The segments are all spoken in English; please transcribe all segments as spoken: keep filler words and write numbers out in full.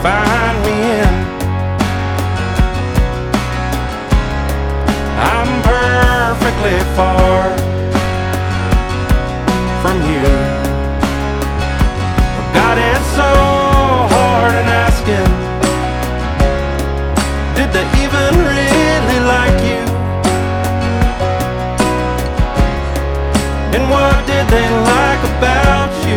find me in. I'm perfectly far from you. God, it's so hard in asking, did they even really like you? And what did they like about you?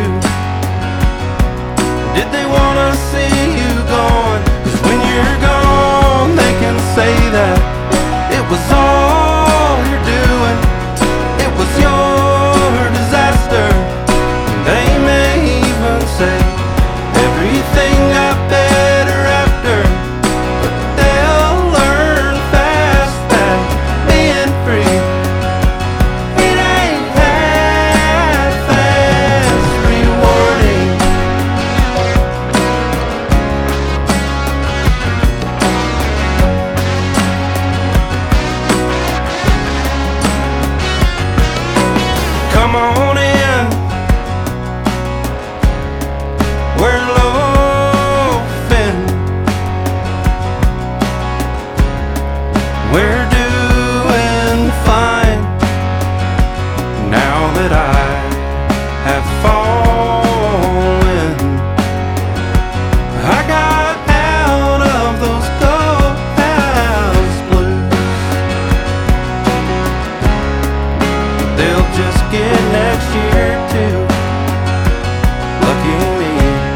Did they wanna see you gone? 'Cause when you're gone, they can say that it was all you're doing, it was your disaster. They may even say everything got better after, but they'll learn fast that being free, it ain't that fast rewarding. Come on in, we're loafing, we're doing fine now that I have fallen. I got out of those courthouse blues. They'll just get next year too. Lucky me.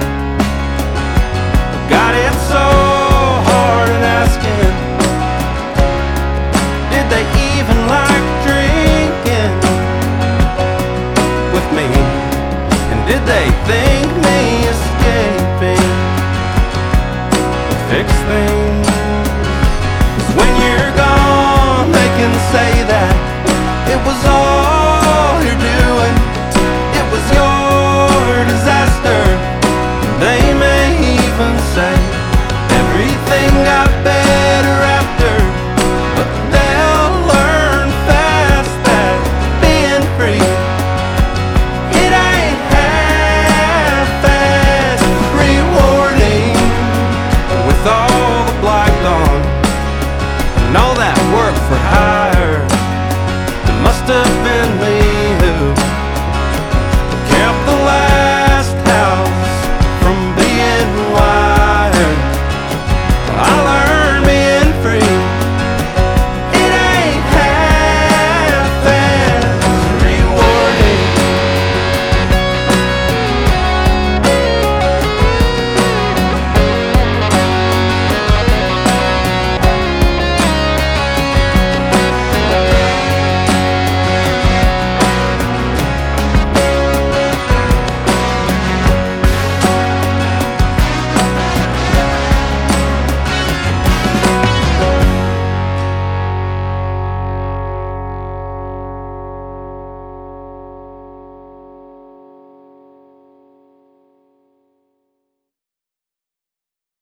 God, it's so hard in asking, did they even like drinking with me? And did they think me escaping would fix things? 'Cause when you're gone, they can say that it was all you're doing, it was your disaster. They may even say everything got better